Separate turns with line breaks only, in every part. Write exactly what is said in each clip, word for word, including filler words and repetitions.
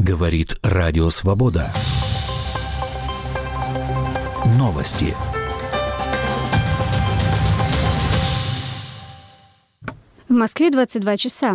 Говорит Радио Свобода. Новости.
В Москве двадцать два часа.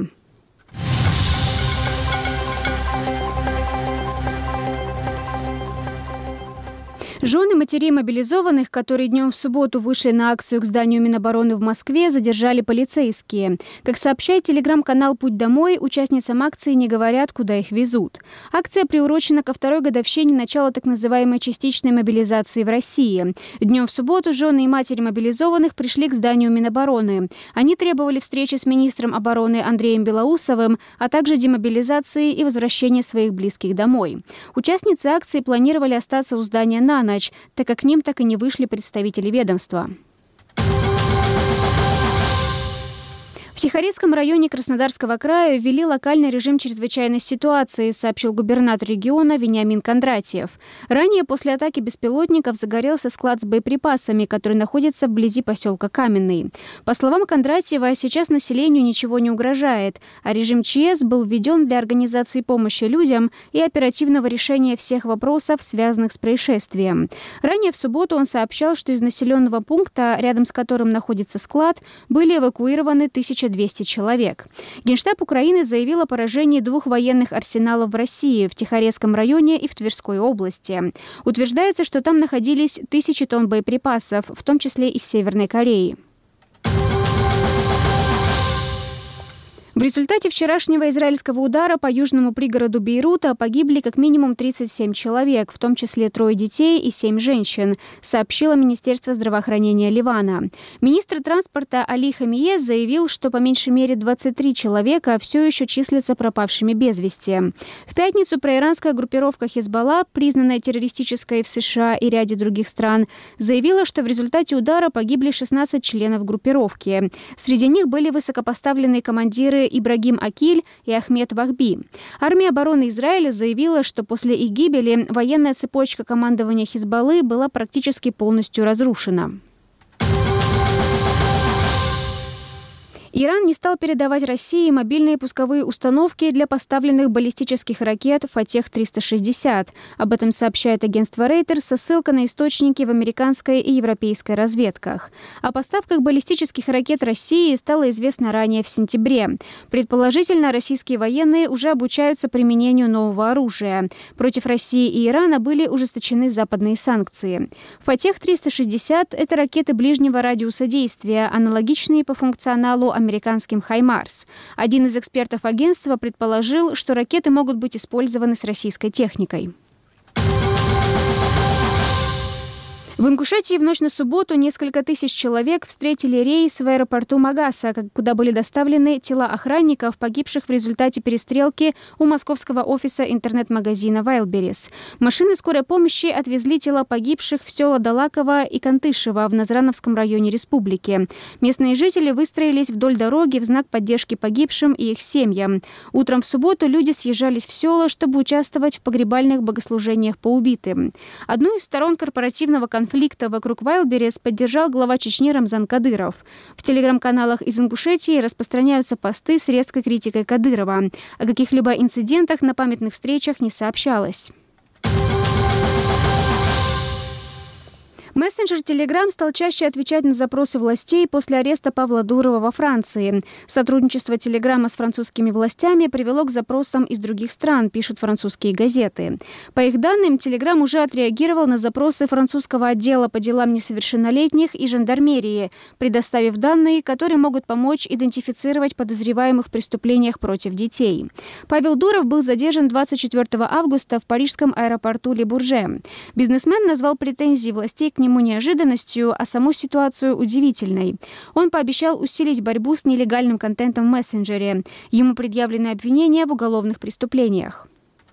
Жены матерей мобилизованных, которые днем в субботу вышли на акцию к зданию Минобороны в Москве, задержали полицейские. Как сообщает телеграм-канал «Путь домой», участницам акции не говорят, куда их везут. Акция приурочена ко второй годовщине начала так называемой частичной мобилизации в России. Днем в субботу жены и матери мобилизованных пришли к зданию Минобороны. Они требовали встречи с министром обороны Андреем Белоусовым, а также демобилизации и возвращения своих близких домой. Участницы акции планировали остаться у здания на ночь, так как к ним так и не вышли представители ведомства. В Тихорецком районе Краснодарского края ввели локальный режим чрезвычайной ситуации, сообщил губернатор региона Вениамин Кондратьев. Ранее после атаки беспилотников загорелся склад с боеприпасами, который находится вблизи поселка Каменный. По словам Кондратьева, сейчас населению ничего не угрожает, а режим ЧС был введен для организации помощи людям и оперативного решения всех вопросов, связанных с происшествием. Ранее в субботу он сообщал, что из населенного пункта, рядом с которым находится склад, были эвакуированы тысяча двести человек. Генштаб Украины заявил о поражении двух военных арсеналов в России, в Тихорецком районе и в Тверской области. Утверждается, что там находились тысячи тонн боеприпасов, в том числе из Северной Кореи. В результате вчерашнего израильского удара по южному пригороду Бейрута погибли как минимум тридцать семь человек, в том числе трое детей и семь женщин, сообщило Министерство здравоохранения Ливана. Министр транспорта Али Хамие заявил, что по меньшей мере двадцать три человека все еще числятся пропавшими без вести. В пятницу проиранская группировка Хизбалла, признанная террористической в США и ряде других стран, заявила, что в результате удара погибли шестнадцать членов группировки. Среди них были высокопоставленные командиры Ибрагим Акиль и Ахмед Вахби. Армия обороны Израиля заявила, что после их гибели военная цепочка командования Хизбаллы была практически полностью разрушена. Иран не стал передавать России мобильные пусковые установки для поставленных баллистических ракет «Фатех триста шестьдесят». Об этом сообщает агентство Reuters со ссылкой на источники в американской и европейской разведках. О поставках баллистических ракет России стало известно ранее в сентябре. Предположительно, российские военные уже обучаются применению нового оружия. Против России и Ирана были ужесточены западные санкции. «Фатех триста шестьдесят» — это ракеты ближнего радиуса действия, аналогичные по функционалу американским «Хаймарс». Один из экспертов агентства предположил, что ракеты могут быть использованы с российской техникой. В Ингушетии в ночь на субботу несколько тысяч человек встретили рейс в аэропорту Магаса, куда были доставлены тела охранников, погибших в результате перестрелки у московского офиса интернет-магазина Wildberries. Машины скорой помощи отвезли тела погибших в села Далаково и Кантышево в Назрановском районе республики. Местные жители выстроились вдоль дороги в знак поддержки погибшим и их семьям. Утром в субботу люди съезжались в села, чтобы участвовать в погребальных богослужениях по убитым. Одну из сторон корпоративного конфликта Конфликта вокруг Wildberries поддержал глава Чечни Рамзан Кадыров. В телеграм-каналах из Ингушетии распространяются посты с резкой критикой Кадырова. О каких-либо инцидентах на памятных встречах не сообщалось. Мессенджер Telegram стал чаще отвечать на запросы властей после ареста Павла Дурова во Франции. Сотрудничество Телеграма с французскими властями привело к запросам из других стран, пишут французские газеты. По их данным, Telegram уже отреагировал на запросы французского отдела по делам несовершеннолетних и жандармерии, предоставив данные, которые могут помочь идентифицировать подозреваемых в преступлениях против детей. Павел Дуров был задержан двадцать четвёртого августа в парижском аэропорту Ле-Бурже. Бизнесмен назвал претензии властей к нему неожиданностью, а саму ситуацию удивительной. Он пообещал усилить борьбу с нелегальным контентом в мессенджере. Ему предъявлены обвинения в уголовных преступлениях.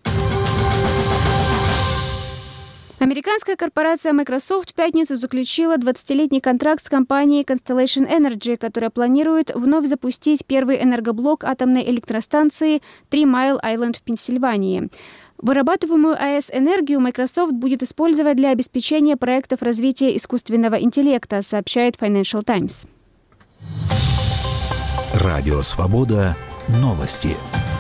Американская корпорация Microsoft в пятницу заключила двадцатилетний контракт с компанией Constellation Energy, которая планирует вновь запустить первый энергоблок атомной электростанции Three Mile Island в Пенсильвании. Вырабатываемую АЭС-энергию Microsoft будет использовать для обеспечения проектов развития искусственного интеллекта, сообщает Financial Times.
Радио Свобода. Новости.